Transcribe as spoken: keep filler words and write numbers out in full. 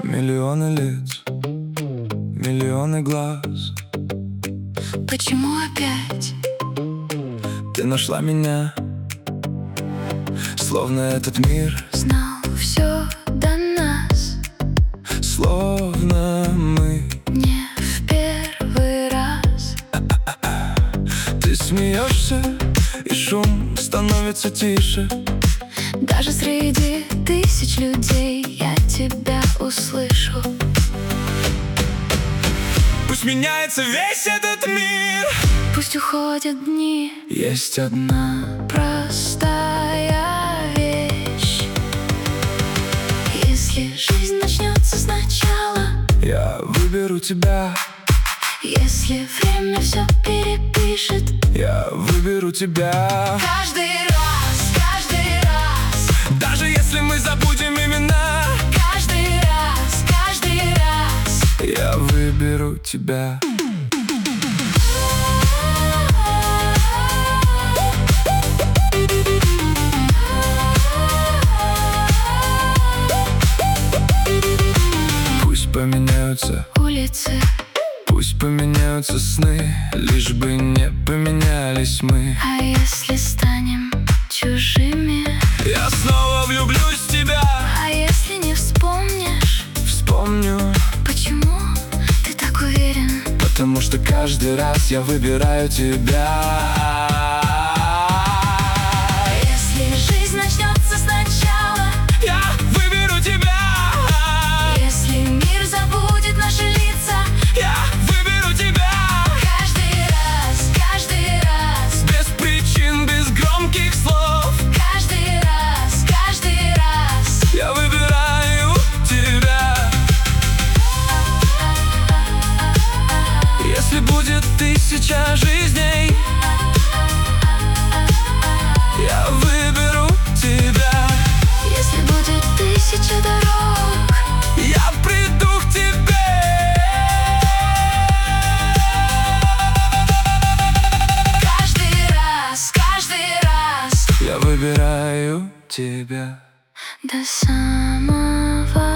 Миллионы лиц, миллионы глаз. Почему опять? Ты нашла меня, словно этот мир Знал все до нас, словно мы. не в первый раз. Ты смеешься, и шум становится тише. Даже среди тысяч людей я тебя услышу. Пусть меняется весь этот мир, Пусть уходят дни, есть одна простая вещь. Если жизнь начнется сначала, я выберу тебя, если время все перепишет, я выберу тебя. каждый раз, каждый раз, Даже если мы забудем имена, каждый раз, каждый раз. я выберу тебя. Пусть поменяются Улицы, Пусть поменяются сны, лишь бы не поменялись мы. а если станем чужими? Я снова влюблюсь в тебя, А если не вспомнишь? вспомню, Почему ты так уверен? потому что каждый раз я выбираю тебя. Если жизнь начнется сначала, Я выберу тебя, если мир забудет наши лица, я выберу тебя. каждый раз, каждый раз, Без причин, без громких слов, каждый раз, каждый раз. я выбираю тебя. Если будет тысяча жизней, я выберу тебя. Если будет тысяча дорог, Я приду к тебе. каждый раз, каждый раз, Я выбираю тебя. до самого